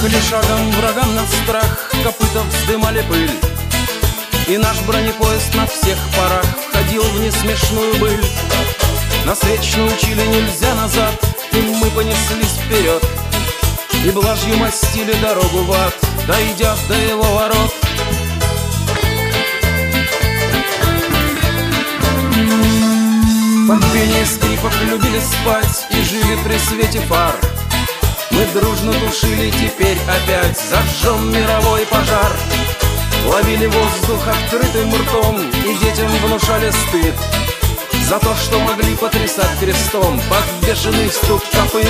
Ехали шагом врагам на страх, копыта вздымали пыль, и наш бронепоезд на всех парах входил в несмешную быль. Нас вечно учили нельзя назад, и мы понеслись вперед, и блажью мастили дорогу в ад, дойдя до его ворот. Под пение скрипок любили спать и жили при свете фар. Мы дружно тушили теперь опять зажжем мировой пожар. Ловили воздух открытым ртом и детям внушали стыд за то, что могли потрясать крестом под бешеный стук копыт.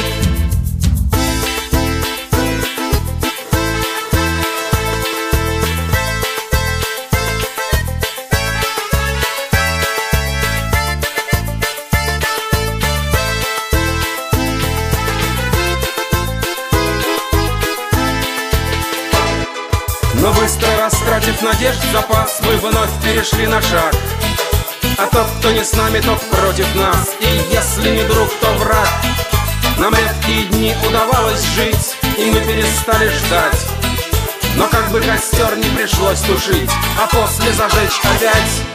Но быстро растратив надежд запас, мы вновь перешли на шаг. А тот, кто не с нами, тот против нас, и если не друг, то враг. Нам редкие дни удавалось жить, и мы перестали ждать. Но как бы костер не пришлось тушить, а после зажечь опять.